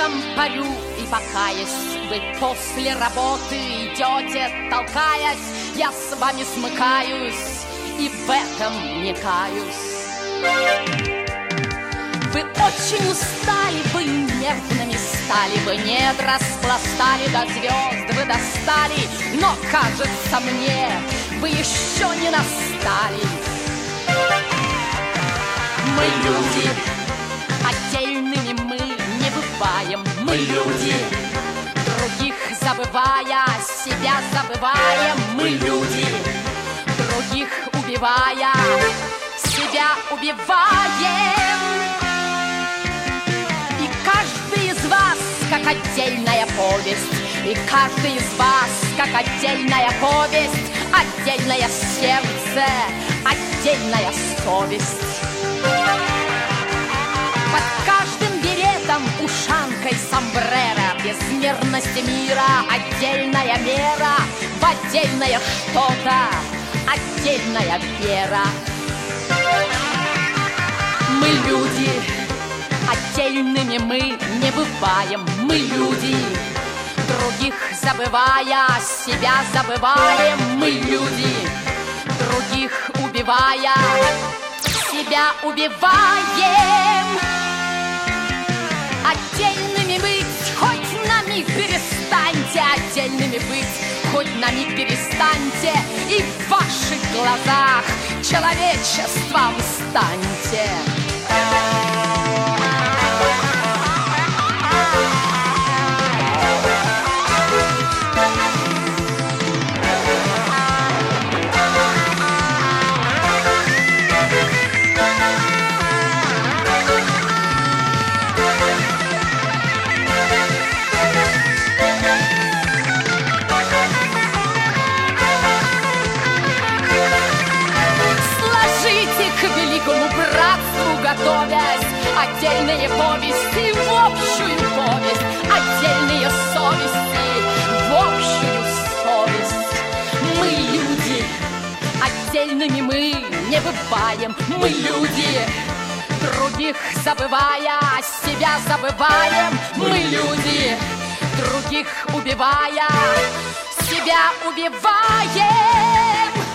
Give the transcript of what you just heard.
вечером парю и покаясь, вы после работы идете, толкаясь, я с вами смыкаюсь и в этом не каюсь. Вы очень устали, вы нервными стали, вы нет распластали, до звезд вы достали, но, кажется мне, вы еще не настали. Мы люди, отдельными мы не бываем. Мы люди, других забывая, себя забываем. Мы люди, других убивая, себя убиваем. И каждый из вас, как отдельная повесть, и каждый из вас, как отдельная повесть, отдельное сердце, отдельная совесть. Под каждым беретом, ушанкой, сомбреро, безмерности мира, отдельная мера, в отдельное что-то, отдельная вера. Мы люди, отдельными мы не бываем. Мы люди, других забывая, себя забываем. Мы люди, других убивая, себя убиваем. Отдельными быть, хоть на миг перестаньте. Отдельными быть, хоть на миг перестаньте. И в ваших глазах человечеством станьте. Готовясь, отдельные повести в общую повесть, отдельные совести в общую совесть. Мы люди, отдельными мы не бываем. Мы люди, других забывая, себя забываем. Мы люди, других убивая, себя убиваем.